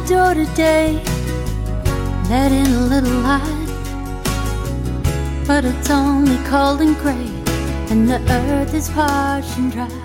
door today, let in a little light, but it's only cold and gray, and the earth is parched and dry.